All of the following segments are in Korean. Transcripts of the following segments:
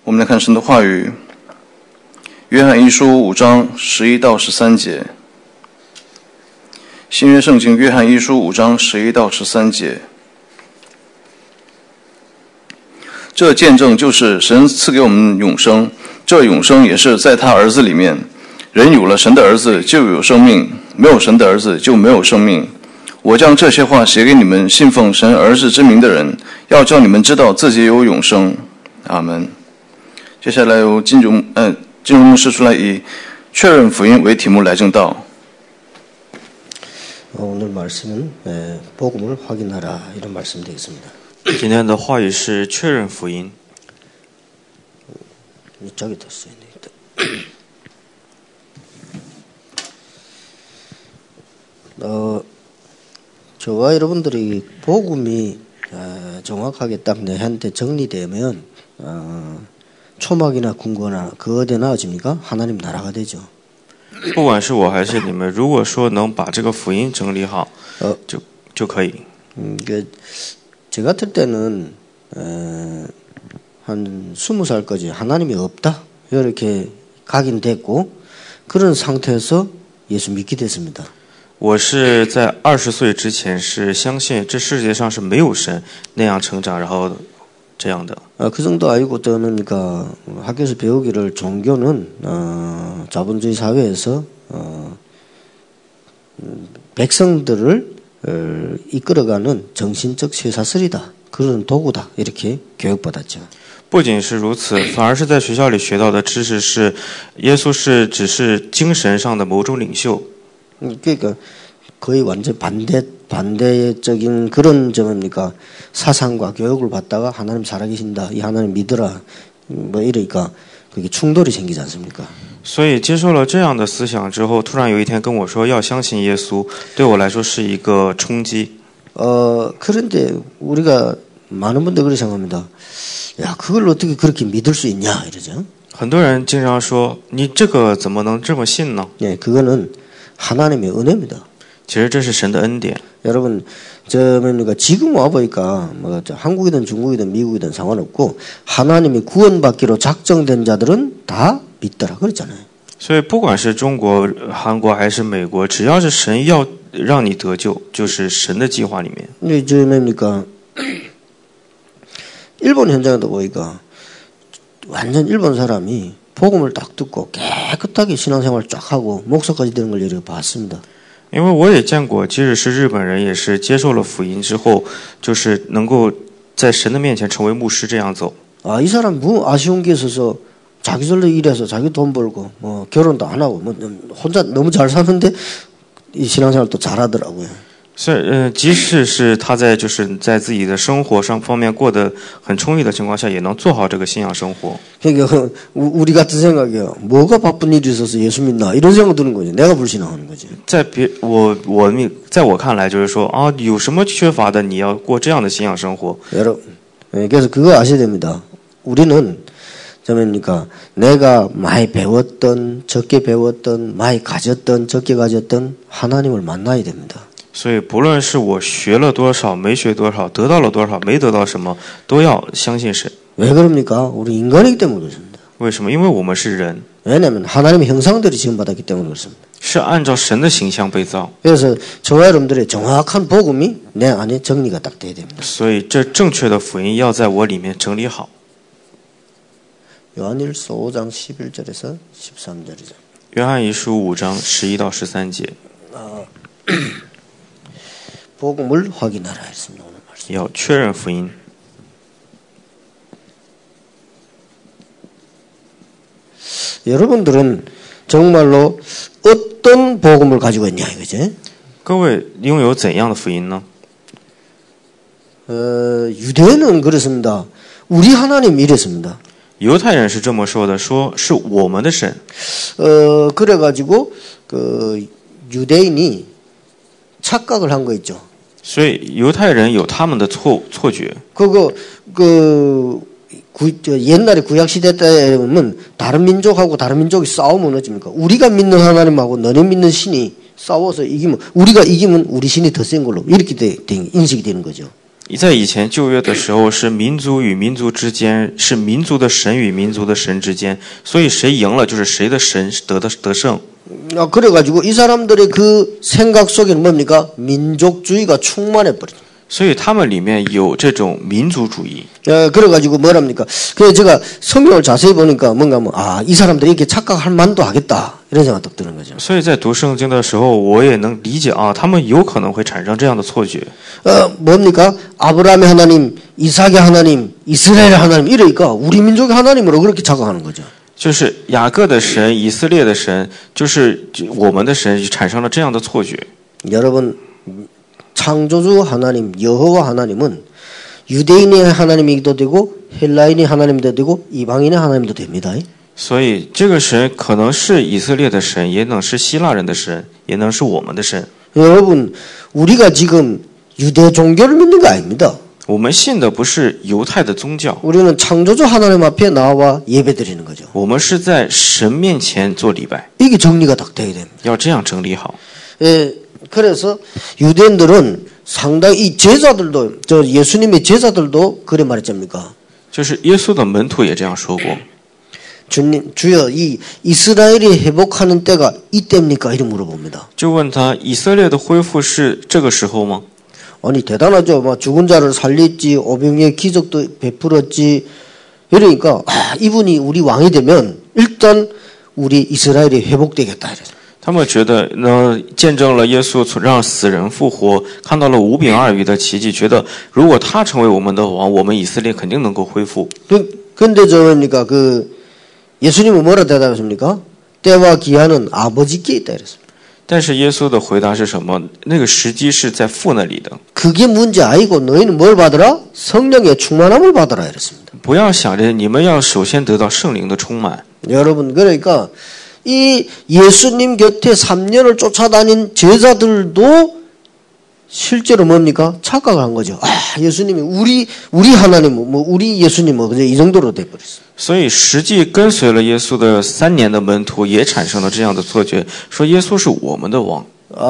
我们来看神的话语，约翰一书5章11到13节。新约圣经约翰一书5章11到13节。这见证就是神赐给我们永生，这永生也是在他儿子里面。人有了神的儿子就有生命，没有神的儿子就没有生命。我将这些话写给你们信奉神儿子之名的人，要叫你们知道自己有永生。阿们。接下来由金荣牧师出来以确认福音为题目来证道。 오늘 말씀은 복음을 확인하라 이런 말씀 되겠습니다. 今天的话语是确认福音。 이쪽에다 써야 되겠다. 저와 여러분들이 복음이 정확하게 딱 내한테 정리되면 초막이나 궁궐이나 그거 어디 나아집니까? 하나님 나라가 되죠. 不管是我还是你们，如果说能把这个福音整理好，就可以。 제 같을 때는 한 20살까지 하나님이 없다 이렇게 각인됐고 그런 상태에서 예수 믿게 됐습니다. 我是在20岁之前是相信这世界上是没有神那样成长，然后这样的。 그 정도 알고 저는 그러니까 학교에서 배우기를 종교는 자본주의 사회에서 백성들을 이끌어가는 정신적 쇠사슬이다. 그런 도구다. 이렇게 교육받았죠. 不仅是如此，反而是在学校里学到的知识是，耶稣是只是精神上的某种领袖。 그러니까 거의 완전 반대적인 그런 점입니까? 사상과 교육을 받다가 하나님 살아계신다. 이 하나님 믿어라. 뭐 이러니까 그게 충돌이 생기지 않습니까? 所以接受了这样的思想之后，突然有一天跟我说要相信耶稣，对我来说是一个冲击。 그런데 우리가 많은 분들 그렇게 생각합니다. 야, 그걸 어떻게 그렇게 믿을 수 있냐 이러죠. 很多人经常说，你这个怎么能这么信呢？ 예, 그거는 하나님의 은혜입니다. 其实这是神的恩典。 여러분, 지금 와보니까 뭐 한국이든 중국이든 미국이든 상관없고 하나님이 구원받기로 작정된 자들은 다 믿더라 그랬잖아요. 所以不管是中国、韩国还是美国，只要是神要让你得救，就是神的计划里面。 근데 지금입니까? 일본 현장에도 보니까 완전 일본 사람이 복음을 딱 듣고 깨끗하게 신앙생활 쫙 하고 목사까지 되는 걸 여러 봤습니다. 因为我也见过，即使是日本人，也是接受了福音之后，就是能够在神的面前成为牧师这样走。 아, 이 사람 뭐 아쉬운 게 있어서 자기들로 일해서 자기 돈 벌고 뭐 결혼도 안 하고 뭐 혼자 너무 잘 사는데 이 신앙생활 또 잘하더라고요. 是，即使是他在在自己的生活上方面过得很充裕的情况下，也能做好这个信仰生活。 그러니까 우리 같은 생각이에요. 뭐가 바쁜 일이 있어서 예수 믿나 이런 생각 드는 거지. 내가 불신앙하는 거지. 在我看来就是说啊，有什么缺乏的，你要过这样的信仰生活。 여러분, 그래서 그거 아셔야 됩니다. 우리는 그러니까 내가 많이 배웠던 적게 배웠던 많이 가졌던 적게 가졌던 하나님을 만나야 됩니다. 所以不论是我学了多少，没学多少，得到了多少，没得到什么，都要相信神。 왜 그럽니까? 우리 인간이기 때문에 그렇습니다. 为什么？因为我们是人， 왜냐하면 하나님의 형상들이 지음받았기 때문에 그렇습니다. 是按照神的形象被造。 그래서 저와 여러분들의 정확한 복음이 내 안에 정리가 딱 돼야 됩니다. 所以这正确的福音要在我里面整理好。 요한일서 5장 11절에서 13절이죠. 约翰一书5章11到13节。 복음을 확인하라 했습니다. 오늘 말씀. 要确认福音。 여러분들은 정말로 어떤 복음을 가지고 있냐 이거지? 各位拥有怎样的福音呢？ 유대인은 그렇습니다. 우리 하나님 이랬습니다. 犹太人是这么说的，说是我们的神。 그래가지고 그 유대인이 착각을 한 거 있죠. 所以犹太人有他们的错觉。 옛날에 구약 시대 때 보면 다른 민족하고 다른 민족이 싸우면 어찌입니까? 우리가 믿는 하나님하고 너네 믿는 신이 싸워서 이기면 우리가 이기면 우리 신이 더 센 걸로 이렇게 인식이 되는 거죠. 在以前旧约的时候，是民族与民族之间，是民族的神与民族的神之间，所以谁赢了就是谁的神得胜。 그래가지고 이 사람들의 그 생각 속에는 뭡니까? 민족주의가 충만해버려. 所以他们里面有这种民族主义。 그래가지고 뭐랍니까? 그래서 제가 성경을 자세히 보니까 뭔가 이 사람들이 이렇게 착각할 만도 하겠다 이런 생각 딱 드는 거죠. 所以在读圣经的时候，我也能理解啊，他们有可能会产生这样的错觉。 뭡니까? 아브라함의 하나님, 이삭의 하나님, 이스라엘의 하나님 이러니까 우리 민족의 하나님으로 그렇게 착각하는 거죠. 就是雅各的神、以色列的神，就是我们的神，产生了这样的错觉。 여러분 창조주 하나님 여호와 하나님은 유대인의 하나님이기도 되고 헬라인의 하나님도 되고 이방인의 하나님도 됩니다. 所以这个神可能是以色列的神，也能是希腊人的神，也能是我们的神。 여러분 우리가 지금 유대 종교를 믿는 거 아닙니다. 我们信的不是犹太的宗教， 우리는 창조주 하나님 앞에 나와 예배드리는 거죠. 我们是在神面前做礼拜， 이게 정리가 딱 돼야 됩니다. 要这样整理好。 그래서 유대인들은 상당히 이 제자들도 저 예수님의 제자들도 그래 말했습니까? 就是耶稣的门徒也这样说过。 주님 주여 이 이스라엘이 회복하는 때가 이때입니까? 이렇게 물어봅니다. 就问他以色列的恢复是这个时候吗？ 아니 대단하죠. 막 죽은 자를 살렸지, 오병이의 기적도 베풀었지. 이러니까 이분이 우리 왕이 되면 일단 우리 이스라엘이 회복되겠다. 이래서. 他们觉得见证了耶稣让死人复活，看到了5饼2鱼的奇迹，觉得如果他成为我们的王，我们以色列肯定能够恢复。 근데 저니까 그 예수님은 뭐라 대답했습니까? 때와 기한은 아버지께 있다 이랬습니다. 但是耶稣的回答是什么？那个时机是在父那里的。 그게 문제 아니고 너희는 뭘 받으라? 성령의 충만함을 받으라 이랬습니다. 不要想着你们要首先得到圣灵的充满。 여러분 그러니까 이 예수님 곁에 3년을 쫓아다닌 제자들도 실제로 뭡니까? 착각을 한 거죠. 예수님이 우리 하나님 우리 예수님 이 정도로 돼 버렸어요. 所以实际跟随了耶稣的3年的门徒也产生了这样的错觉，说耶稣是我们的王。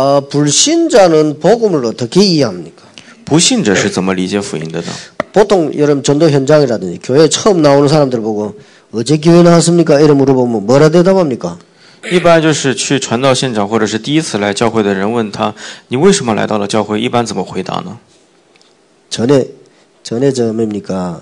불신자는 복음을 어떻게 이해합니까? 不信者是怎么理解福音的呢？ 보통 여러분 전도 현장이라든지 교회 처음 나오는 사람들 보고 어제 교회 나왔습니까? 이래 물어보면 뭐라 대답합니까? 一般就是去传道现场，或者是第一次来教会的人问他，你为什么来到了教会？一般怎么回答呢？ 전에 저 뭡니까?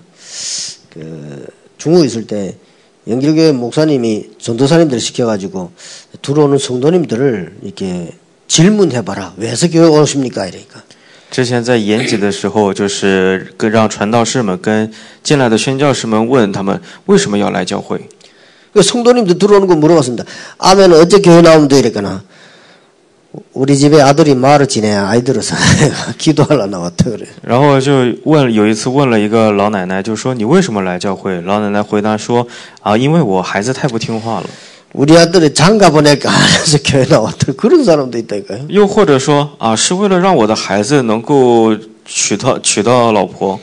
중국에 있을 때 영길교회 목사님이 전도사님들을 시켜가지고 들어오는 성도님들을 이렇게 질문해봐라. 왜서 교회 오십니까? 이러니까. 之前在延吉的时候，就是让传道士们跟进来的宣教士们问他们为什么要来教会。 성도님들 들어오는 거 물어봤습니다. 아멘 어째 교회 나오면 돼 이랬거나 우리 집에 아들이 말을 지내 아이 들어서 기도하러 나왔다 그래. 然后就有一次问了一个老奶奶，就说你为什么来教会？老奶奶回答说因为我孩子太不听话了。 우리 아들이 장가 보낼까 해서 교회 나왔다. 그런 사람도 있다니까요. 又或者说是为了让我的孩子能够娶到老婆。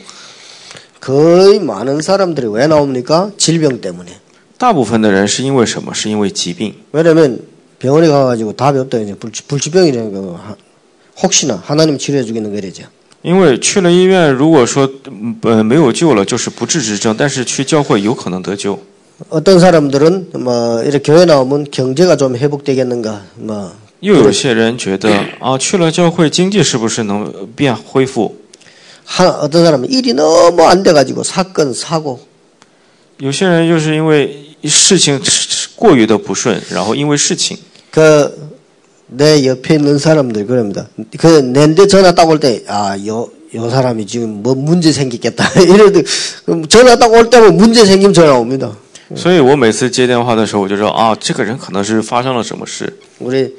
거의 많은 사람들이 왜 나옵니까? 질병 때문에. 大部分的人是因为什么？是因为疾病。 왜냐면 병원에 가가지고 답이 없다. 이제 불치병이라는 거 혹시나 하나님 치료해 주겠는 거 이러죠. 因为去了医院，如果说没有救了，就是不治之症，但是去教会有可能得救。 어떤 사람들은 이렇게 교회 나오면 경제가 좀 회복되겠는가 又有些人觉得去了教会经济是不是能恢复？ 어떤 사람은 일이 너무 안 돼가지고 사건 사고. 有些人就是因为事情过于的不顺，然后因为事情。 내 옆에 있는 사람들 그럽니다. 내한테 전화 딱 올 때 요 사람이 지금 뭐 문제 생기겠다. 이래도 전화 딱 올 때면 문제 생기면 전화 옵니다. 所以我每次接电话的时候，我就说这个人可能是发生了什么事。 우리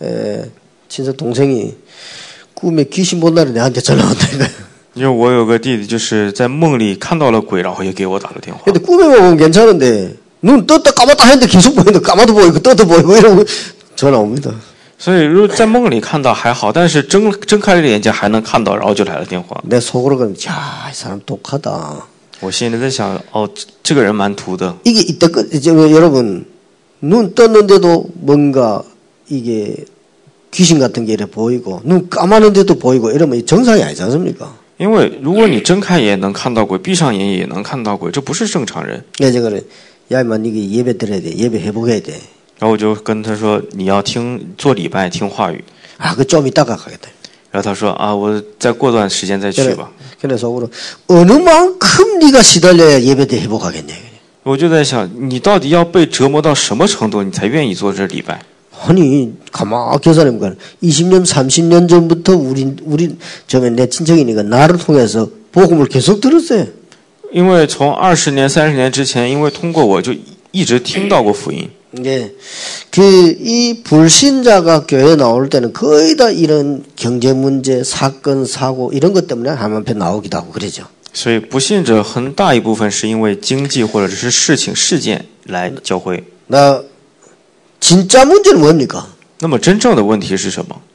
친척 동생이 꿈에 귀신 본 날에 내한테 전화 왔다니까요. 因为我有个弟弟，就是在梦里看到了鬼，然后也给我打了电话。 근데 꿈에 보면 괜찮은데 눈 떴다 감았다 했는데 계속 보이는데 감아도 보이고 떠도 보이고 이러고 전화 옵니다. 所以如果在梦里看到还好，但是睁开了眼睛还能看到，然后就来了电话。 내 속으로 그러면 야, 이 사람 독하다. 我心里在想，这个人蛮毒的。 이게 이때껏 여러분 눈 떴는데도 뭔가 이게 귀신 같은 게 이렇게 보이고 눈 감았는데도 보이고 이러면 정상이 아니지 않습니까? 因为如果你睁开眼能看到鬼，闭上眼也能看到鬼，这不是正常人。 그래서 그래. 야, 인마, 니가 예배 드려야 돼. 예배 회복해야 돼. 然后我就跟他说，你要做礼拜，听话语。 아, 그 좀 이따가 가겠다. 然后他说啊，我再过段时间再去吧。 그래서 속으로 어느 만큼 네가 시달려야 예배 때 회복하겠냐. 我就在想，你到底要被折磨到什么程度，你才愿意做这礼拜？ 아니, 가만 교사님과 20년, 30년 전부터 우리 내 친척이니까 나를 통해서 복음을 계속 들었어요. 因为从20年、30年之前，因为通过我就一直听到过福音。 예, 이 불신자가 교회에 나올 때는 거의 다 이런 경제 문제, 사건, 사고 이런 것 때문에 하나님 앞에 나오기도 하고 그러죠. 所以不信者很大一部分是因为经济或者是事情事件来教会。 나 진짜 문제는 뭡니까? 那么真正的问题是什么？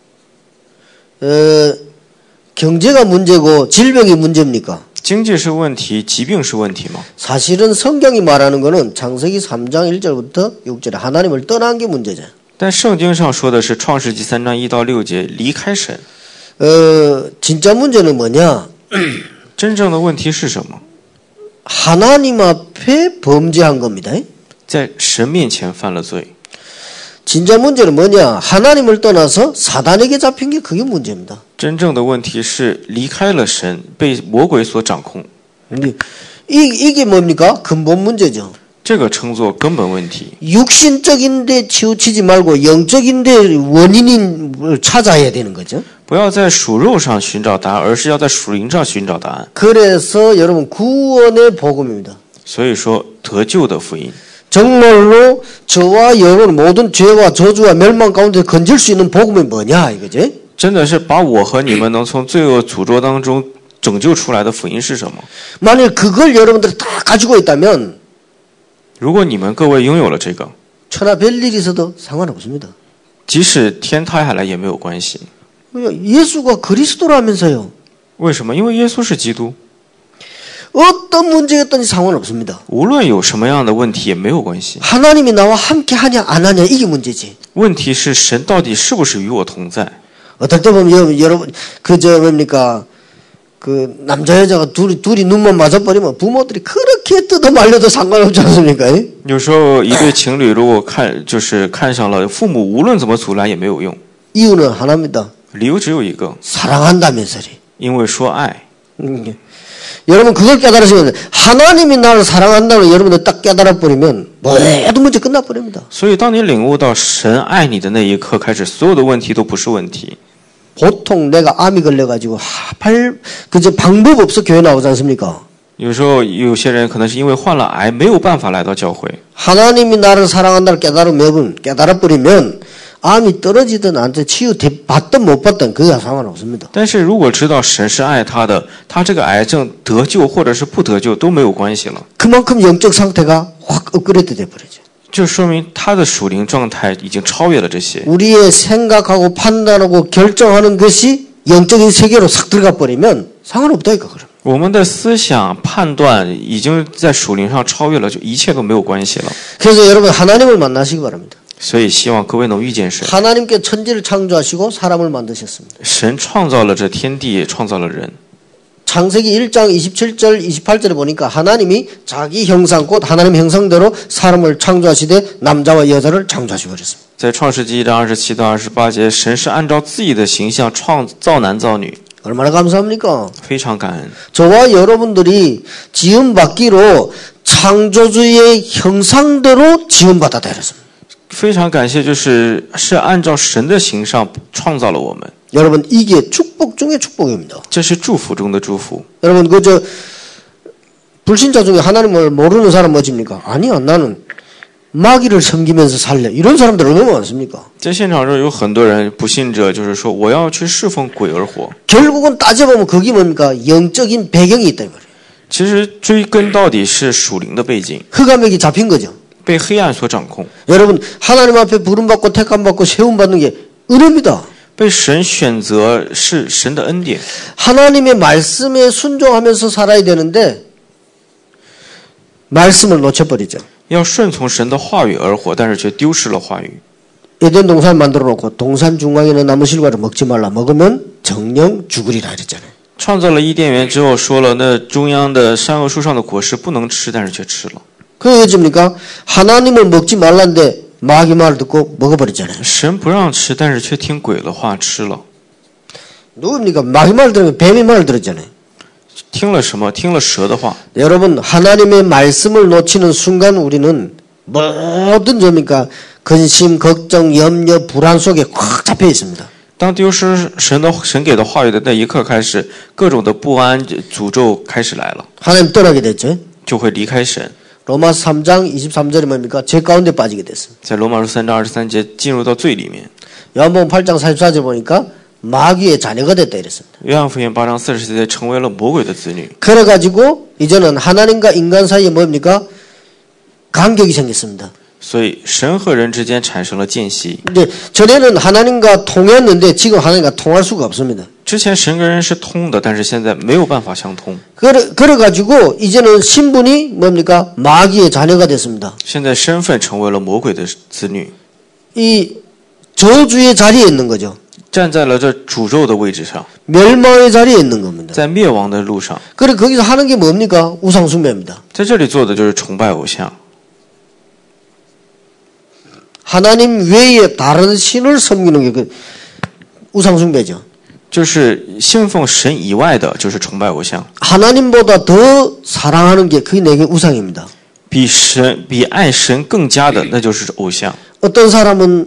경제가 문제고 질병이 문제입니까? 经济是问题，疾病是问题吗？ 사실은 성경이 말하는 거는 창세기 3장 1절부터 6절에 하나님을 떠난 게 문제죠. 但圣经上说的是创世纪3章1到6节离开神。 진짜 문제는 뭐냐? 真正的问题是什么？ 하나님 앞에 범죄한 겁니다. 在神面前犯了罪。 진짜 문제는 뭐냐? 하나님을 떠나서 사단에게 잡힌 게 그게 문제입니다. 真正的问题是离开了神，被魔鬼所掌控。 이게 뭡니까? 근본 문제죠. 这个称作根本问题。 육신적인데 치우치지 말고 영적인데 원인을 찾아야 되는 거죠. 不要在属肉上寻找答案，而是要在属灵上寻找答案。 그래서 여러분 구원의 복음입니다. 所以说得救的福音。 정말로 저와 여러분 모든 죄와 저주와 멸망 가운데 건질 수 있는 복음이 뭐냐 이거지? 真的是把我和你们能从罪恶诅咒当中拯救出来的福音是什么？ 만일 그걸 여러분들이 다 가지고 있다면 如果你们各位拥有了这个， 천하 별일이 있어도 상관없습니다. 即使天塌下来也没有关系。 예수가 그리스도라면서요. 为什么？因为耶稣是基督， 어떤 문제였든지 상관없습니다. 无论有什么样的问题也没有关系。 하나님이 나와 함께 하냐 안 하냐 이게 문제지. 问题是神到底是不是与我同在？ 어떨 때 보면 여러분 뭡니까? 그 남자 여자가 둘이 눈만 맞아버리면 부모들이 그렇게 뜯어 말려도 상관없지 않습니까? 有时候一对情侣如果看上了，父母无论怎么阻拦也没有用。 이유는 하나입니다. 理由只有一个， 사랑한다면서리. 因为说爱。 여러분 그걸 깨달으시면 하나님이 나를 사랑한다는 여러분들 딱 깨달아 버리면 모든 문제 끝나 버립니다. 所以当你领悟到神爱你的那一刻开始，所有的问题都不是问题。 보통 내가 암이 걸려가지고 그저 방법 없어 교회 나오지 않습니까? 有时候有些人可能是因为患了癌，没有办法来到教会。 하나님이 나를 사랑한다를 깨달아 버리면 암이 떨어지든 안 받든 못 받든 그게 상관없습니다. 但是如果知道神是爱他的，他这个癌症得救或者是不得救都没有关系了。 그만큼 영적 상태가 확 업그레이드 돼 버리죠. 就说明他的属灵状态已经超越了这些。 우리의 생각하고 판단하고 결정하는 것이 영적인 세계로 싹 들어가 버리면 상관없다니까 그럼. 我们的思想判断已经在属灵上超越了，就一切都没有关系了。 그래서 여러분 하나님을 만나시기 바랍니다. 所以希望各位能遇见神。 하나님께 천지를 창조하시고 사람을 만드셨습니다. 神创造了这天地，也创造了人。 창세기 1장 27절 28절에 보니까 하나님이 자기 형상 곧 하나님 형상대로 사람을 창조하시되 남자와 여자를 창조하시고 그랬습니다. 在创世纪1章27到28节，神是按照自己的形象造男造女。 얼마나 감사합니까? 非常感恩。 저와 여러분들이 지음받기로 창조주의 형상대로 지음받았다 그랬습니다. 非常感谢，是按照神的形象创造了我们。 여러분 이게 축복 중에 축복입니다. 这是祝福中的祝福。 여러분 불신자 중에 하나님을 모르는 사람 뭐집니까? 아니야 나는 마귀를 섬기면서 살래. 이런 사람들 얼마나 많습니까? 在现场中有很多人不信者，就是说我要去侍奉鬼而活。 결국은 따져보면 그게 뭡니까? 영적인 배경이 있다 이 말이에요. 其实追根到底是属灵的背景， 흑암에게 잡힌 거죠. 被黑暗所掌控， 여러분 하나님 앞에 부름받고 택함받고 세움받는 게 은혜입니다. 被神选择是神的恩典。 하나님의 말씀에 순종하면서 살아야 되는데 말씀을 놓쳐버리죠. 要顺从神的话语而活，但是却丢失了话语。 에덴 동산 만들어 놓고 동산 중앙에 있는 나무 실과를 먹지 말라. 먹으면 정령 죽으리라 그랬잖아요. 创造了伊甸园之后，说了那中央的善恶树上的果实不能吃，但是却吃了。 그 어찌입니까? 하나님은 먹지 말라는데 마귀 말을 듣고 먹어버리잖아요. 神不让吃，但是却听鬼的话吃了。 누굽니까? 마귀 말을 들으면 뱀이 말을 들었잖아요. 听了什么？听了蛇的话。 여러분 하나님의 말씀을 놓치는 순간 우리는 모든 점이니까 근심, 걱정, 염려, 불안 속에 꽉 잡혀 있습니다. 当丢失神给的话语的那一刻开始，各种的不安、诅咒开始来了， 하나님 떠나게 됐죠. 就会离开神。 로마 3장 23절이 뭡니까? 죄 가운데 빠지게 됐습니다. 在罗马书3章23节进入到罪里面。 요한복음 8장 44절 보니까 마귀의 자녀가 됐다 이랬습니다. 约翰福音8章40节成为了魔鬼的子女。 그래가지고 이제는 하나님과 인간 사이에 뭡니까? 간격이 생겼습니다. 所以神和人之间产生了间隙。 근데 전에는 하나님과 통했는데 지금 하나님과 통할 수가 없습니다. 之前神跟人是通的，但是现在没有办法相通。 그래가지고 이제는 신분이 뭡니까? 마귀의 자녀가 됐습니다. 现在身份成为了魔鬼的子女， 이 저주의 자리에 있는 거죠. 站在了这诅咒的位置上， 멸망의 자리에 있는 겁니다. 在灭亡的路上。 그래 거기서 하는 게 뭡니까? 우상숭배입니다. 在这里做的就是崇拜偶像， 하나님 외에 다른 신을 섬기는 게 그 우상숭배죠. 就是信奉神以外的，就是崇拜偶像。 하나님보다 더 사랑하는 게 그게 내게 우상입니다. 比爱神更加的，那就是偶像。 어떤 사람은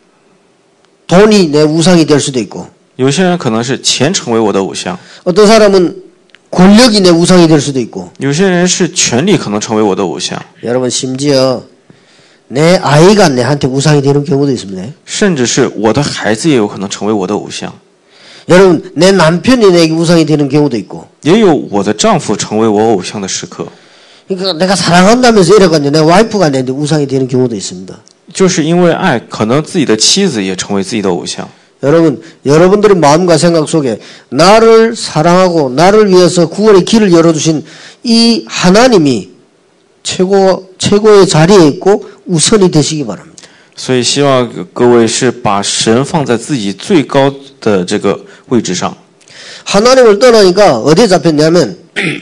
돈이 내 우상이 될 수도 있고 有些人可能是钱成为我的偶像， 어떤 사람은 권력이 내 우상이 될 수도 있고 有些人是权力可能成为我的偶像， 여러분 심지어 내 아이가 내한테 우상이 되는 경우도 있습니다. 甚至是我的孩子也有可能成为我的偶像， 여러분 내 남편이 내게 우상이 되는 경우도 있고 也有我的丈夫成为我偶像的时刻。 그러니까 내가 사랑한다면서 이래가지고 내 와이프가 내한테 우상이 되는 경우도 있습니다. 就是因为爱，可能自己的妻子也成为自己的偶像。 여러분 여러분들의 마음과 생각 속에 나를 사랑하고 나를 위해서 구원의 길을 열어주신 이 하나님이 최고의 자리에 있고 우선이 되시기 바랍니다. 所以希望各位是把神放在自己最高的这个位置上。 하나님을 떠나니까 어디에 잡혔냐면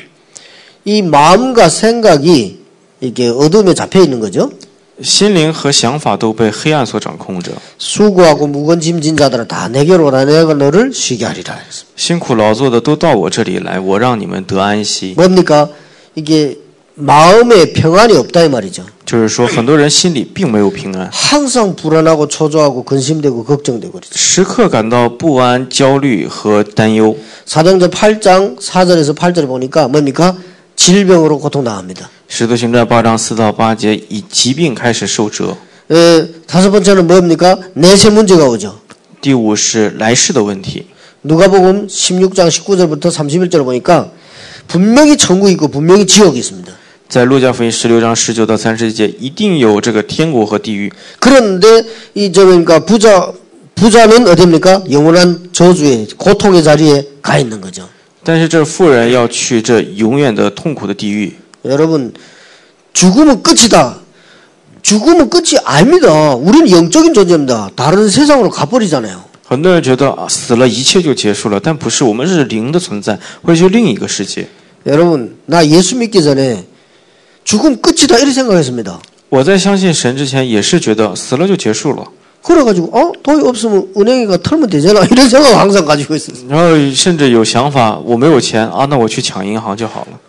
이 마음과 생각이 이렇게 어둠에 잡혀 있는 거죠. 心灵和想法都被黑暗所掌控着。 수고하고 무거운 짐진 자들아 다 내게로 오라 내가 너를 쉬게 하리라. 辛苦劳作的都到我这里来，我让你们得安息。 뭡니까? 이게 마음에 평안이 없다 이 말이죠. 就是说，很多人心里并没有平安， 항상 불안하고 초조하고 근심되고 걱정되고 그러죠. 时刻感到不安、焦虑和担忧。 사도행전 8장 4절에서 8절에 보니까 뭡니까? 질병으로 고통당합니다. 使徒行传8章4到8节，以疾病开始受折。 다섯 번째는 뭡니까? 내세 문제가 오죠. 第五是来世的问题。 누가복음 16장 19절부터 31절 보니까 분명히 천국이 있고 분명히 지옥이 있습니다. 在路加福音16章19到30节，一定有这个天国和地狱。 그런데 그러니까 부자는 어디입니까? 영원한 저주의 고통의 자리에 가 있는 거죠. 但是这富人要去这永远的痛苦的地狱。 여러분 죽음은 끝이다. 죽음은 끝이 아닙니다. 우리는 영적인 존재입니다. 다른 세상으로 가버리잖아요. 很多人觉得死了一切就结束了，但不是，我们是灵的存在，会去另一个世界。 여러분 나 예수 믿기 전에 죽음 끝이다 이렇게 생각했습니다. 我在相信神之前也是觉得死了就结束了， 그래가지고 돈이 없으면 은행에가 털면 되잖아 이런 생각 항상 가지고 있었어요. 然后甚至有想法，我没有钱啊，那我去抢银行就好了。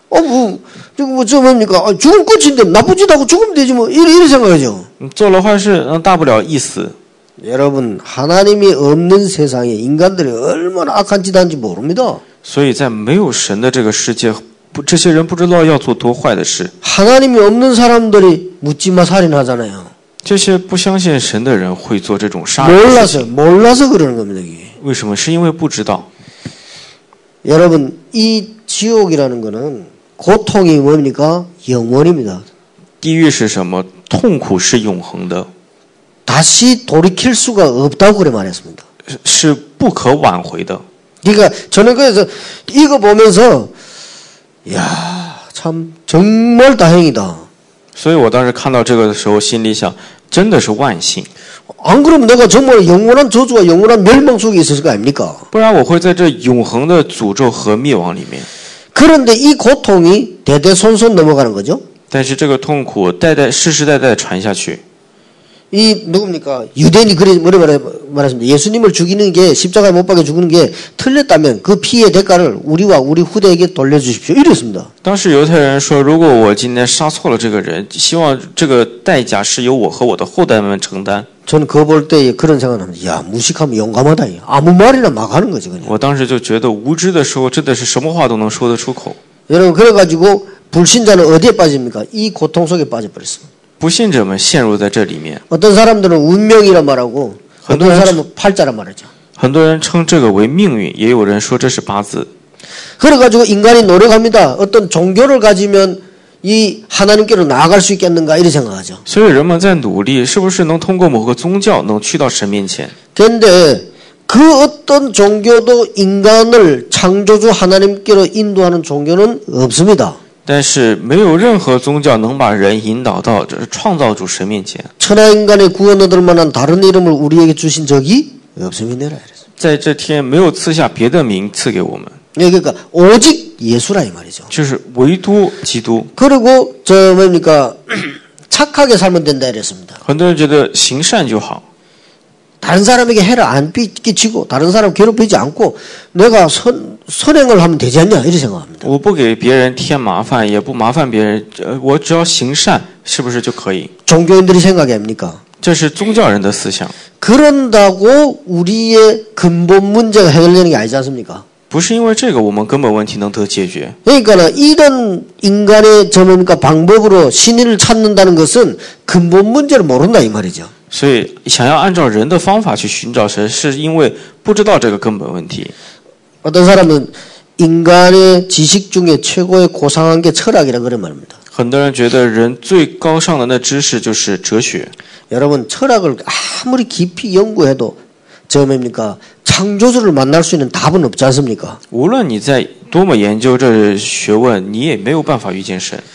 저 뭡니까? 죽음 끝인데 나쁜 짓 하고 죽으면 되지 뭐 이래 생각하죠. 做了坏事，大不了一死。 여러분 하나님이 없는 세상에 인간들이 얼마나 악한 짓 하는지 모릅니다. 所以在没有神的这个世界，这些人不知道要做多坏的事。 하나님이 없는 사람들이 묻지마 살인하잖아요. 这些不相信神的人会做这种杀人的事情。 몰라서 그러는 겁니다. 이게. 为什么？是因为不知道。 여러분 이 지옥이라는 거는 고통이 뭡니까? 영원입니다. 地狱是什么？痛苦是永恒的， 다시 돌이킬 수가 없다고 그래 말했습니다. 是不可挽回的。 그러니까 저는 그래서 이거 보면서 야, 참 정말 다행이다. 所以我当时看到这个的时候，心里想，真的是万幸。 안 그러면 내가 정말 영원한 저주와 영원한 멸망 속에 있었을 거 아닙니까? 不然我会在这永恒的诅咒和灭亡里面。 그런데 이 고통이 대대손손 넘어가는 거죠. 但是这个痛苦世世代代传下去。 이 누굽니까? 유대인이 그래 뭐라 말했습니다. 예수님을 죽이는 게 십자가에 못 박혀 죽이는 게 틀렸다면 그 피의 대가를 우리와 우리 후대에게 돌려주십시오. 이랬습니다. 当时犹太人说，如果我今天杀错了这个人，希望这个代价是由我和我的后代们承担。 저는 그거 볼 때 그런 생각을 합니다. 야, 무식하면 용감하다. 아무 말이나 막 하는 거지 그냥. 我当时就觉得无知的时候，真的是什么话都能说得出口。 여러분 그래가지고 불신자는 어디에 빠집니까? 이 고통 속에 빠져버렸습니다. 不信者们陷入在这里面。 어떤 사람들은 운명이란 말하고 어떤 사람은 팔자란 말하죠. 很多人称这个为命运，也有人说这是八字。 그래가지고 인간이 노력합니다. 어떤 종교를 가지면 이 하나님께로 나아갈 수 있겠는가 이렇게 생각하죠. 所以人们在努力，是不是能通过某个宗教能去到神面前？ 그런데 그 어떤 종교도 인간을 창조주 하나님께로 인도하는 종교는 없습니다. 但是没有任何宗教能把人引导到这创造主神面前。 천하인간의 구원 얻을 만한 다른 이름을 우리에게 주신 적이 없습니다. 在这天没有赐下别的名赐给我们， 그러니까 오직 예수라 이 말이죠. 就是唯独基督。 그리고 저 뭡니까 착하게 살면 된다 이랬습니다. 很多人觉得行善就好， 다른 사람에게 해를 안 끼치고 다른 사람 괴롭히지 않고 내가 선행을 하면 되지 않냐 이렇게 생각합니다. 我不给别人添麻烦，也不麻烦别人，我只要行善，是不是就可以？ 종교인들이 생각이 아닙니까? 这是宗教人的思想， 그런다고 우리의 근본 문제가 해결되는 게 아니지 않습니까? 不是因为这个我们根本问题能得解决。 그러니까 이런 인간의 뭡니까 방법으로 신인을 찾는다는 것은 근본 문제를 모른다 이 말이죠. 所以想要按照人的方法去寻找神，是因为不知道这个根本问题。 어떤 사람은 인간의 지식 중에 최고의 고상한 게 철학이라 그런 말입니다. 很多人觉得人最高尚的那知识就是哲学。 여러분 철학을 아무리 깊이 연구해도 저 뭡니까 창조주를 만날 수 있는 답은 없지 않습니까? 无论你在多么研究这学问，你也没有办法遇见神。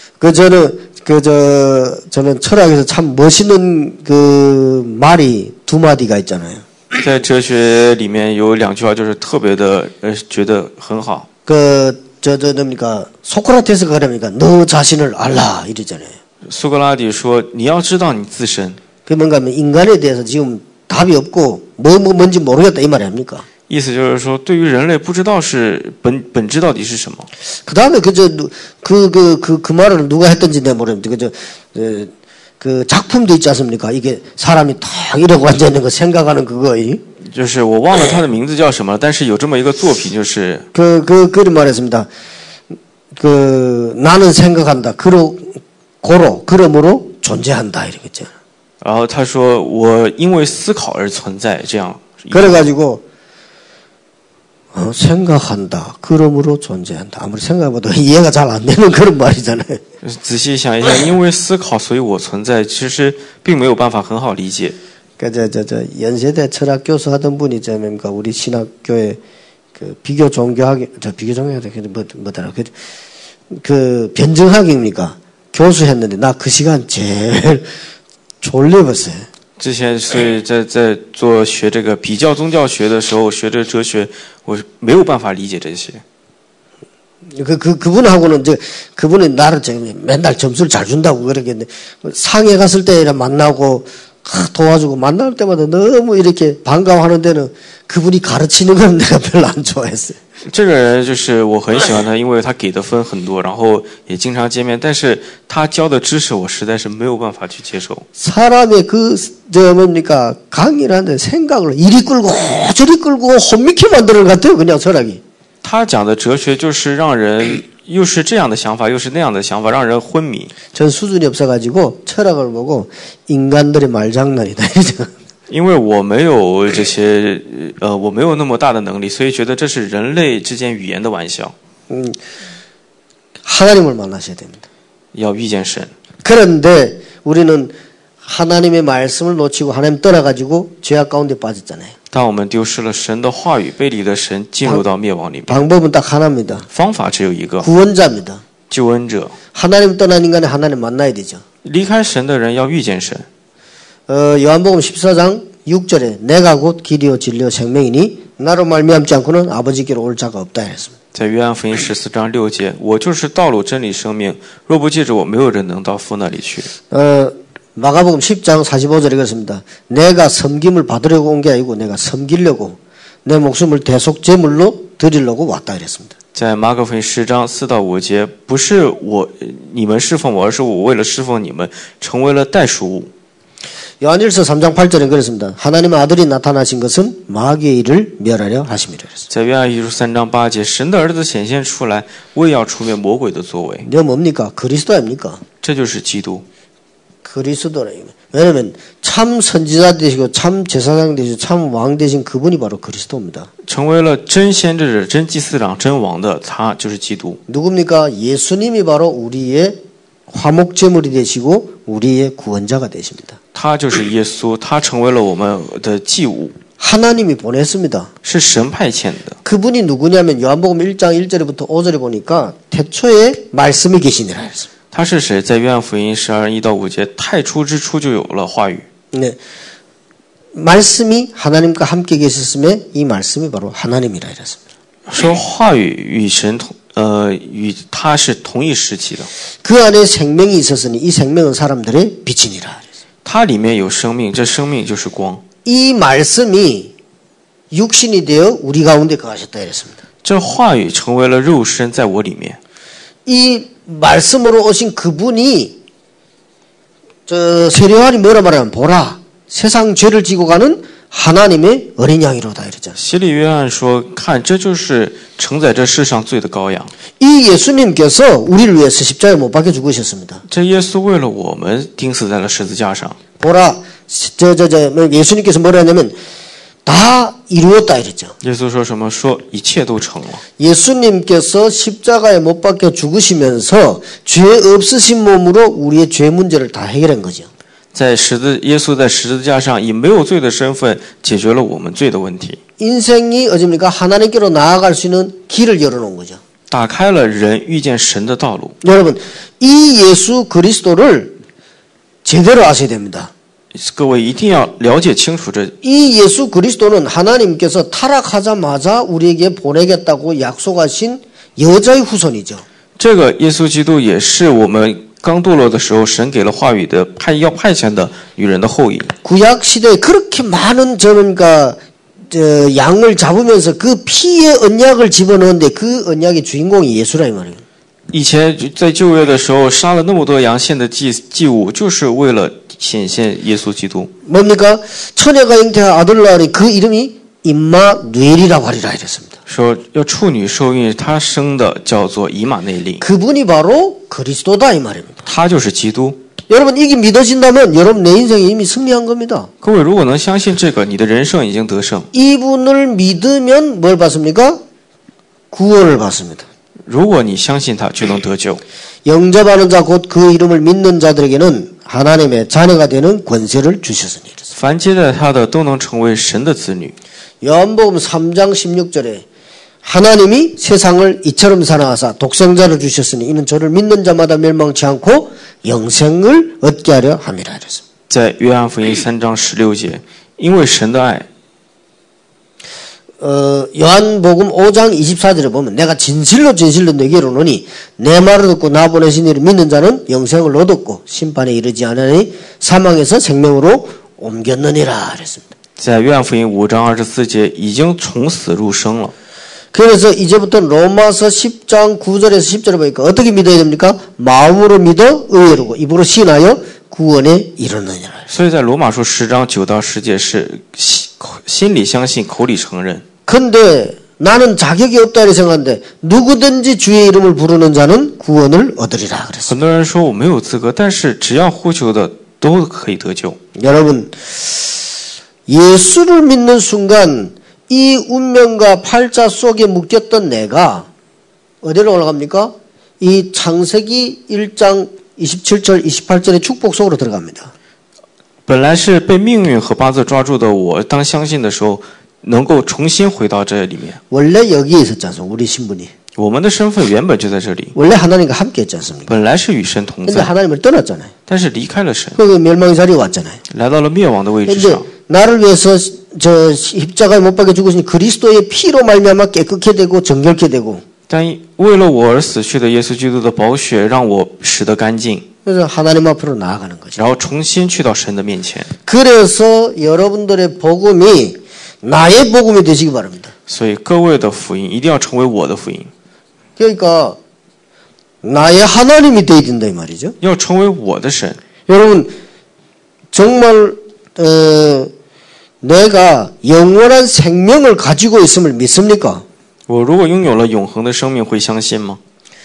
저는 철학에서 참 멋있는 그 말이 두 마디가 있잖아요. 在哲学里面有两句话，就是特别的觉得很好。 뭡니까 소크라테스가 그러니까 너 자신을 알라 이러잖아요. 苏格拉底说：“你要知道你自身。” 그 뭔가 하면 인간에 대해서 지금 답이 없고 뭔지 모르겠다 이 말이 아닙니까? 意思就是说，对于人类不知道是本质到底是什么。 그 다음에 그 말을 누가 했던지 내가 모르겠는데 그 작품도 있지 않습니까? 이게 사람이 탁 이러고 앉아 있는 거 생각하는 그거. 就是我忘了他的名字叫什么了，但是有这么一个作品，就是 그런 말했습니다. 나는 생각한다. 그러므로 존재한다 이러겠죠. 然后他说我因为思考而存在，这样。 그래가지고 생각한다. 그러므로 존재한다. 아무리 생각해봐도 이해가 잘 안 되는 그런 말이잖아요. 仔细想一下，因为思考，所以我存在，其实并没有办法很好理解。 연세대 철학 교수 하던 분이 뭡니까 우리 신학교에 그 비교 종교학이 뭐더라 그 변증학입니까 교수 했는데 나 그 시간 제일 졸려봤어요. 之前所以在做学这个比较宗教学的时候，学这哲学，我没有办法理解这些。 그분하고는 그분은 나를 맨날 점수를 잘 준다고 그러겠는데 상해 갔을 때 만나고 도와주고 만날 때마다 너무 이렇게 반가워하는 데는 그분이 가르치는 건 내가 별로 안 좋아했어요. 这个人就是我很喜欢他，因为他给的分很多，然后也经常见面，但是他教的知识我实在是没有办法去接受。 사람의 뭡니까 강의라는 생각을 이리 끌고 저리 끌고 혼미케 만드는 것 같아요. 그냥 철학이. 他讲的哲学就是让人又是这样的想法，又是那样的想法，让人昏迷。 전 수준이 없어가지고 철학을 보고 인간들의 말장난이다. 因为我没有这些我没有那么大的能力，所以觉得这是人类之间语言的玩笑。 하나님을 만나셔야 됩니다. 要遇见神。 그런데 우리는 하나님의 말씀을 놓치고 하나님 떠나가지고 죄악 가운데 빠졌잖아요. 当我们丢失了神的话语，背离了神，进入到灭亡里面。 방법은 딱 하나입니다. 方法只有一个， 구원자입니다. 救恩者。 하나님 떠난 인간에 하나님 만나야 되죠. 离开神的人要遇见神。 요한복음 14장 6절에 내가 곧 길이요 진리요 생명이니 나로 말미암지 않고는 아버지께로 올 자가 없다 했습니다. 在约翰福音14章6节，我就是道路、真理、生命，若不借着我，没有人能到父那里去。 마가복음 10장 45절에 그렇습니다. 내가 섬김을 받으려고 온 게 아니고 내가 섬기려고 내 목숨을 대속제물로 드리려고 왔다 이랬습니다. 在马可福音10章4到5节，不是你们侍奉我，而是我为了侍奉你们，成为了代赎物。 요한일서 3장 8절에 그렇습니다. 하나님의 아들이 나타나신 것은 마귀의 일을 멸하려 하심이라 그랬습니다. 在约翰一书3章8节，神的儿子显现出来，为要除灭魔鬼的作为。 이게 뭡니까? 그리스도 아닙니까? 这就是基督。 그리스도라. 왜냐하면 참 선지자 되시고 참 제사장 되시고 참 왕 되신 그분이 바로 그리스도입니다. 成为了真先知者、真祭司长、真王的，他就是基督。 누굽니까? 예수님이 바로 우리의 화목제물이 되시고 우리의 구원자가 되십니다. 他就是耶稣，他成为了我们的祭物， 하나님이 보냈습니다. 是神派遣的。 그분이 누구냐면 요한복음 1장 1절부터 5절에 보니까 태초에 말씀이 계시니라 했습니다. 他是谁？在约翰福音12章1到5节，太初之初就有了话语。 네. 말씀이 하나님과 함께 계셨음에 이 말씀이 바로 하나님이라 이랬습니다. 说话语与神与他是同一时期的。 그 안에 생명이 있었으니 이 생명은 사람들의 빛이니라. 它里面有生命，这生命就是光。 이 말씀이 육신이 되어 우리 가운데 거하셨다 이랬습니다. 这话语成为了肉身在我里面。 이 말씀으로 오신 그분이 세례요한이 뭐라 말하면 보라 세상 죄를 지고 가는 하나님의 어린 양이로다 이러잖아요. 洗礼约翰说：“看，这就是承载这世上罪的羔羊。 이 예수님께서 우리를 위해서 십자가에 못 박혀 죽으셨습니다. 这耶稣为了我们钉死在了十字架上。 보라 예수님께서 뭐라 하냐면 다 이루었다 이랬죠. 耶稣说什么？说一切都成了。 예수님께서 십자가에 못 박혀 죽으시면서 죄 없으신 몸으로 우리의 죄 문제를 다 해결한 거죠. 耶稣在十字架上以没有罪的身份解决了我们罪的问题， 인생이 어집니까 하나님께로 나아갈 수 있는 길을 열어놓은 거죠. 打开了人遇见神的道路。 여러분 이 예수 그리스도를 제대로 아셔야 됩니다. 各位一定要了解清楚这。 이 예수 그리스도는 하나님께서 타락하자마자 우리에게 보내겠다고 약속하신 여자의 후손이죠. 这个耶稣基督也是我们刚堕落的时候，神给了话语的要派遣的女人的后裔。 구약 시대에 그렇게 많은 양을 잡으면서 그 피의 언약을 집어넣었는데 그 언약의 주인공이 예수라 이 말이에요. 以前在旧约的时候杀了那么多羊献的祭物，就是为了显现耶稣基督。 뭡니까? 처녀가 잉태한 아들 낳으니 그 이름이 임마누엘이라고 하리라 이랬습니다. 说要处女受孕，他生的叫做以马内利， 그분이 바로 그리스도다 이 말입니다. 他就是基督。 여러분 이게 믿어진다면 여러분 내 인생이 이미 승리한 겁니다. 各位如果能相信这个，你的人生已经得胜。 이분을 믿으면 뭘 받습니까? 구원을 받습니다. 如果你相信他，就能得救。 영접하는 자 곧 그 이름을 믿는 자들에게는 하나님의 자녀가 되는 권세를 주셨으니. 凡接待他的，都能成为神的子女。 요한복음 3장 16절에 하나님이 세상을 이처럼 사랑하사 독생자를 주셨으니 이는 저를 믿는 자마다 멸망치 않고 영생을 얻게 하려 함이라 이랬습니다. 在约翰福音3章16节，因为神的爱。 요한복음 5장 24절에 보면 내가 진실로 내게 이르노니 내 말을 듣고 나 보내신 이를 믿는 자는 영생을 얻었고 심판에 이르지 않으니 사망에서 생명으로 옮겼느니라 그랬습니다. 在约翰福音5章24节，已经从死入生了。 그래서 이제부터 로마서 10장 9절에서 10절에 보니까 어떻게 믿어야 됩니까? 마음으로 믿어 의외로 입으로 신하여 구원에 이르느니라. 所以在罗马书10章9到10节是心里相信，口里承认。 근데 나는 자격이 없다 이렇게 생각하는데 누구든지 주의 이름을 부르는 자는 구원을 얻으리라 그랬어요. 很多人说我没有资格，但是只要呼求的都可以得救。 여러분 예수를 믿는 순간 이 운명과 팔자 속에 묶였던 내가 어디로 올라갑니까? 이 창세기 1장 27절 28절의 축복 속으로 들어갑니다. 本来是被命运和八字抓住的我，当相信的时候，能够重新回到这里面。 원래 여기에 있었지 않습니까? 우리 신분이. 我们的身份原本就在这里， 원래 하나님과 함께 했지 않습니까? 本来是与神同 근데 在， 하나님을 떠났잖아요. 但是离开了神， 그 멸망의 자리에 왔잖아요. 来到了灭亡的位置 근데 上。 나를 위해서 저 십자가에 못 박혀 죽으신 그리스도의 피로 말미암아 깨끗게 되고 정결케 되고 但为了我而死去的耶稣基督的宝血，让我使得干净， 그래서 하나님 앞으로 나아가는 거죠. 然后重新去到神的面前。 그래서 여러분들의 복음이 나의 복음이 되시기 바랍니다. 所以各位的福音一定要成为我的福音， 그러니까 나의 하나님이 되어야 된다 이 말이죠. 要成为我的神。 여러분 정말 내가 영원한 생명을 가지고 있음을 믿습니까? 我如果拥有了永恒的生命，会相信吗？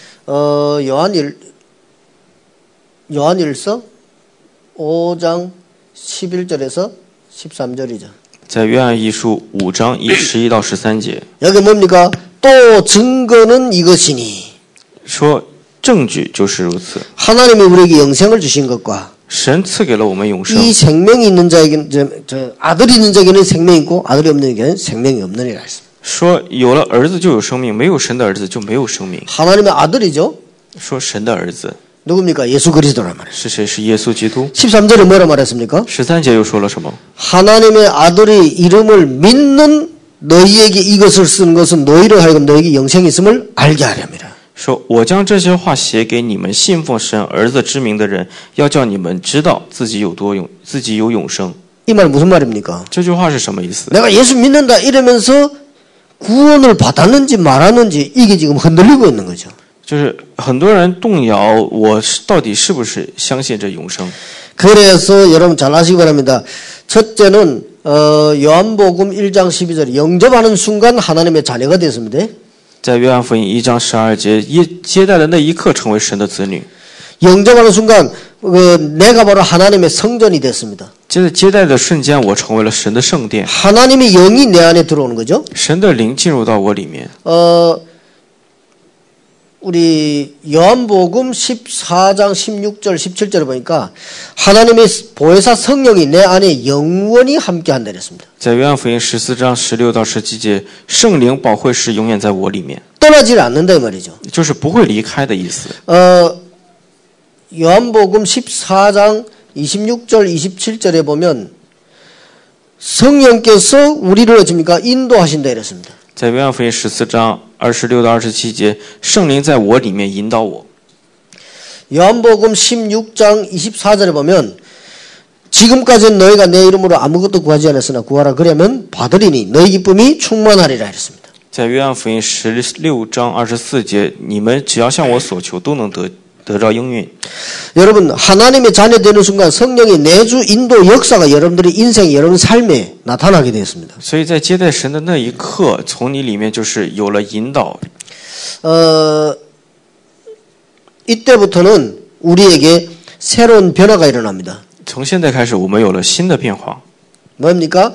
요한일서 5장 11절에서 13절이죠. 在约翰一书5章11到13节 여기 뭡니까? 또 증거는 이것이니 说，证据就是如此， 하나님이 우리에게 영생을 주신 것과 神赐给了我们永生。 이 생명이 있는 자에게는 아들이 있는 자에게는 생명이 있고 아들이 없는 자에게는 생명이 없느니라 했습니다. 说有了儿子就有生命，没有神的儿子就没有生命。 하나님의 아들이죠. 说神的儿子 누굽니까? 예수 그리스도란 말이에요. 是谁？是耶稣基督。 13절에 뭐라 말했습니까? 13节又说了什么？ 하나님의 아들의 이름을 믿는 너희에게 이것을 쓰는 것은 너희로 하여금 너희에게 영생이 있음을 알게 하렵니다. 说我将这些话写给你们信奉神儿子之名的人，要叫你们知道自己有永生。 이 말 무슨 말입니까? 这句话是什么意思？ 내가 예수 믿는다 이러면서 구원을 받았는지 말았는지 이게 지금 흔들리고 있는 거죠. 就是很多人动摇，我到底是不是相信这永生？ 그래서 여러분 잘 아시기 바랍니다. 첫째는 요한복음 1장 12절 영접하는 순간 하나님의 자녀가 됐습니다. 在约翰福音1章12节，接待的那一刻成为神的子女。 영접하는 순간 내가 바로 하나님의 성전이 됐습니다. 接待的瞬间，我成为了神的圣殿， 하나님의 영이 내 안에 들어오는 거죠. 神的灵进入到我里面。 우리 요한복음 14장 16절 17절을 보니까 하나님의 보혜사 성령이 내 안에 영원히 함께한다 그랬습니다. 在约翰福音14章16到17节，圣灵保惠师永远在我里面， 떠나질 않는다 이 말이죠. 就是不会离开的意思。 요한복음 14장 26절 27절에 보면 성령께서 우리를 어찌입니까? 인도하신다 이랬습니다. 在约翰福音14章26到27节，圣灵在我里面引导我。 요한복음 16장 24절에 보면 지금까지는 너희가 내 이름으로 아무것도 구하지 않았으나 구하라 그러면 받으리니 너희 기쁨이 충만하리라 했습니다. 在约翰福音16章24节，你们只要向我所求，都能得着应允。 여러분 하나님의 자녀 되는 순간 성령의 내주 인도 역사가 여러분들의 인생 여러분 삶에 나타나게 되었습니다. 所以在接待神的那一刻，从你里面就是有了引导。 이때부터는 우리에게 새로운 변화가 일어납니다. 从现在开始，我们有了新的变化， 뭡니까?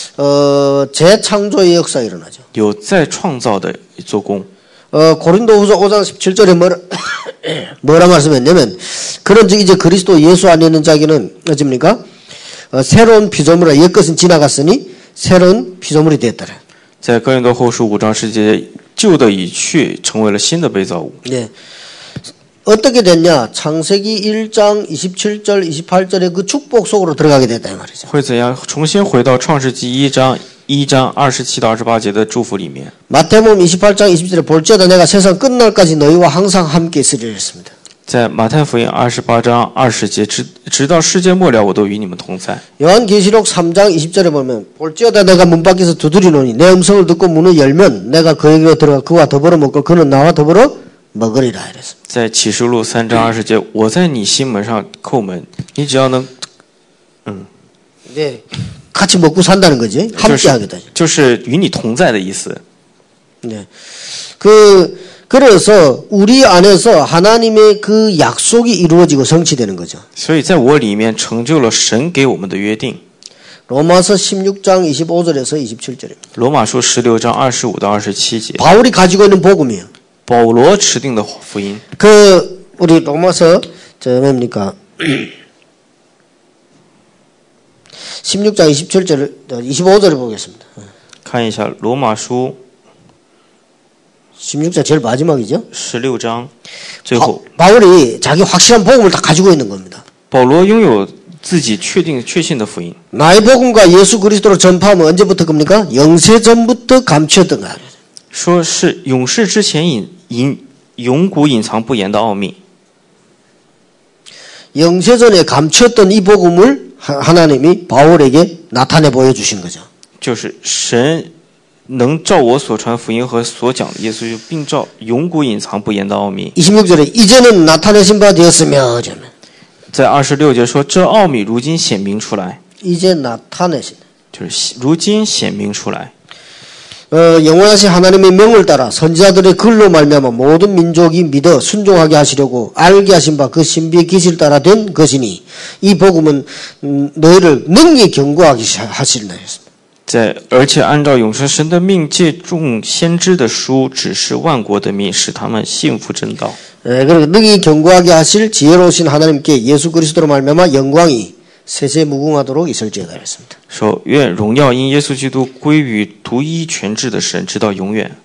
재창조의 역사가 일어나죠. 有再创造的做工。 고린도후서 5장 17절에 뭐라 말씀했냐면 그런 즉 이제 그리스도 예수 안에 있는 자기는 어찌입니까? 새로운 피조물이라 옛것은 지나갔으니 새로운 피조물이 되었더라. 在哥林多后书5章10节，旧的已去，成为了新的被造物。 네. 어떻게 됐냐? 창세기 1장 27절 28절의 그 축복 속으로 들어가게 됐다 이 말이죠. 会怎样？重新回到创世纪1章27到28节的祝福里面。 마태복음 28장 20절에 볼지어다 내가 세상 끝날까지 너희와 항상 함께 있으리라 했습니다. 在马太福音28章20节，直到世界末了，我都与你们同在。 요한계시록 3장 20절에 보면 볼지어다 내가 문 밖에서 두드리노니 내 음성을 듣고 문을 열면 내가 그에게로 들어가 그와 더불어 먹고 그는 나와 더불어 먹으리라 이랬습니다. 在启示录3章20节，我在你心门上叩门，你只要能， 네, 같이 먹고 산다는 거지. 함께 하겠다. 就是与你同在的意思。 네, 그래서 우리 안에서 하나님의 그 약속이 이루어지고 성취되는 거죠. 所以在我里面成就了神给我们的约定。 로마서 16장 25절에서 27절입니다. 罗马书16章25到27节， 바울이 가지고 있는 복음이에요. 保罗持定的福音。 우리 로마서 뭡니까? 16장 27절 25절을 보겠습니다. 看一下罗马书 16장 제일 마지막이죠. 16章最后 바울이 자기 확실한 복음을 다 가지고 있는 겁니다. 保罗拥有自己确信的福音。 나의 복음과 예수 그리스도를 전파하면 언제부터 겁니까? 영세 전부터 감추었던 거야. 说是永世之前永古隐藏不言的奥秘。 영세 전에 감추었던 이 복음을 하나님이 바울에게 나타내 보여주신 거죠. 就是神能照我所传福音和所讲的耶稣，并照永古隐藏不言的奥秘。 26절에 이제는 나타내신 바 되었으며, 在26节说，这奥秘如今显明出来， 이제 나타내신. 就是如今显明出来。 영원하신 하나님의 명을 따라 선지자들의 글로 말미암아 모든 민족이 믿어 순종하게 하시려고 알게 하신 바 그 신비의 기시를 따라 된 것이니 이 복음은 너희를 능히 경고하게 하시리라 했습니다. 而且按照永生神的命借众先知的书指示万国的民，使他们信服真道。 그리고 능히 경고하게 하실 지혜로우신 하나님께 예수 그리스도로 말미암아 영광이 세세무궁하도록 있을지어다 했습니다. 说愿荣耀因耶稣基督归于独一全智的神，直到永远。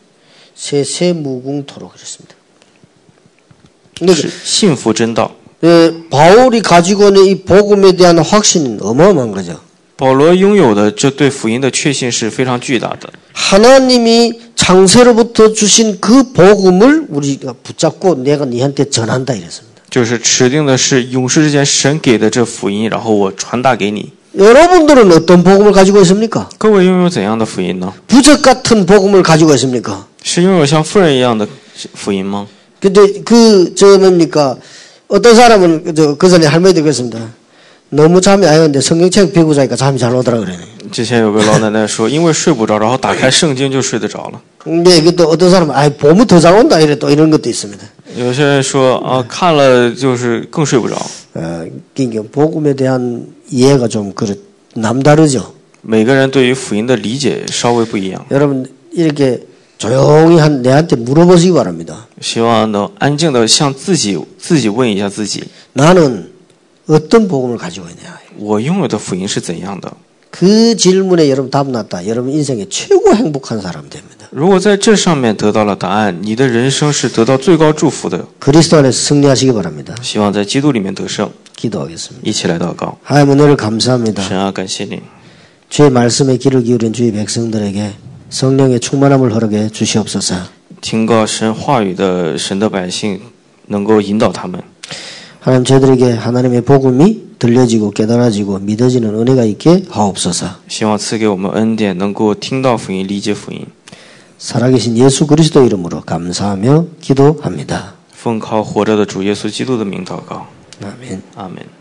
세세무궁토록 그랬습니다. 是信服真道。 바울이 가지고 있는 이 복음에 대한 확신은 어마어마한 거죠. 保罗拥有的这对福音的确信是非常巨大的。 하나님이 창세로부터 주신 그 복음을 우리가 붙잡고 내가 너한테 전한다 이랬습니다. 就是指定的是永世之前神给的这福音，然后我传达给你。 여러분들은 어떤 복음을 가지고 있습니까? 各位拥有怎样的福音呢？ 부적 같은 복음을 가지고 있습니까? 是拥有像妇人一样的福音吗？ 근데 뭡니까? 어떤 사람은 그 전에 할머니도 그랬습니다. 너무 잠이 안 오는데 성경책 펴고 자니까 잠이 잘 오더라 그러네. 之前有个老奶奶说，因为睡不着，然后打开圣经就睡得着了。 근데 또 어떤 사람은 보면 더 잘 온다 이래 또 이런 것도 있습니다. 有些人说啊，看了就是更睡不着。 그러니까 복음에 대한 이해가 좀 남다르죠. 每个人对于福音的理解稍微不一样。 여러분 이렇게 조용히 내한테 물어보시기 바랍니다. 希望能安静的向自己问一下自己， 나는 어떤 복음을 가지고 있냐? 我拥有的福音是怎样的？ 그 질문에 여러분 답 났다. 여러분 인생의 최고 행복한 사람 됩니다. 如果在这上面得到了答案，你的人生是得到最高祝福的。 그리스도 안에서 승리하시기 바랍니다. 希望在基督里面得胜。 기도하겠습니다. 一起来祷告。 하나님 은혜를 감사합니다. 神啊，感谢你， 주의 말씀에 귀를 기울인 주의 백성들에게 성령의 충만함을 허락해 주시옵소서. 听告神话语的神的百姓能够引导他们。 하나님 저희들에게 하나님의 복음이 들려지고 깨달아지고 믿어지는 은혜가 있게 하옵소서. 希望赐给我们恩典，能够听到福音，理解福音。 살아계신 예수 그리스도 이름으로 감사하며 기도합니다. 奉靠活着的主耶稣基督的名祷告。 아멘. 阿门。